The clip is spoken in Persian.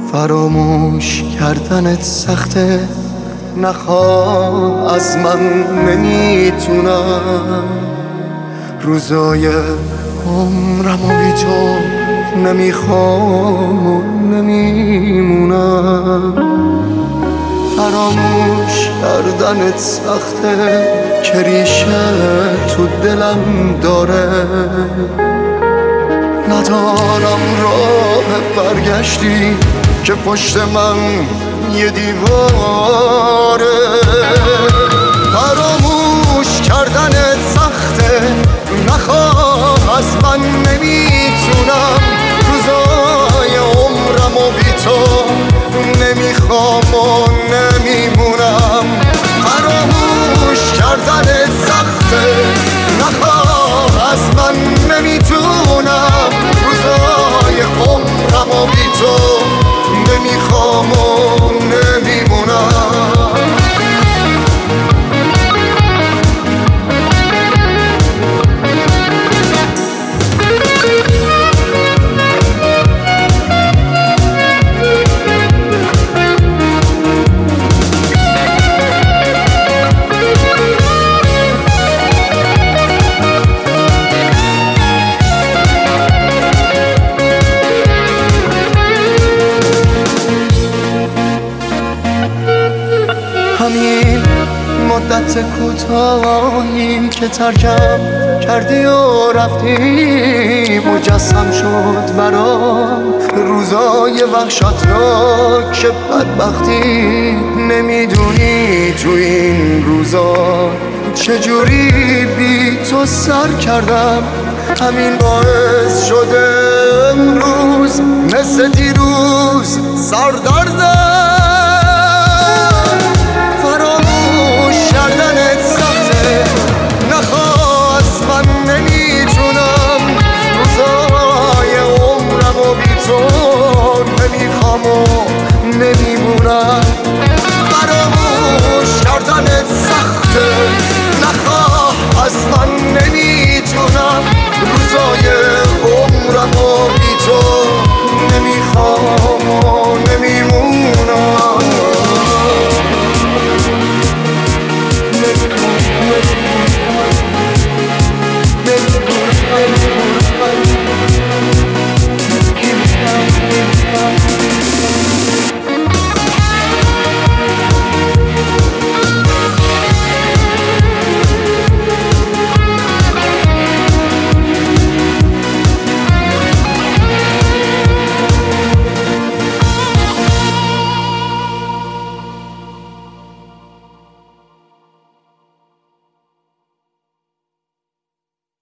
فراموش کردنت سخته، نخواه از من نمیتونم. روزای عمرم و بی تو نمیخوام و نمیمونم. فراموش کردنت سخته که ریشه تو دلم داره، ندارم راه برگشتی که پشت من یه دیواره. فراموش کردنت سخته، نخواه از من نمیتونم. روزای عمرم و بی تو نمیخوام و نمیمونم. فراموش کردنت سخته، نخواه از من نمیتونم. روزای عمرم و بی تو نمیخوام و نمیمونم. همین مدت کوتاهی که ترکم کردی و رفتی، مجسم شد برام روزای وحشتناک بدبختی. نمیدونی تو این روزا چجوری بی تو سر کردم. همین باعث شده امروز مثل دیروز سردردم.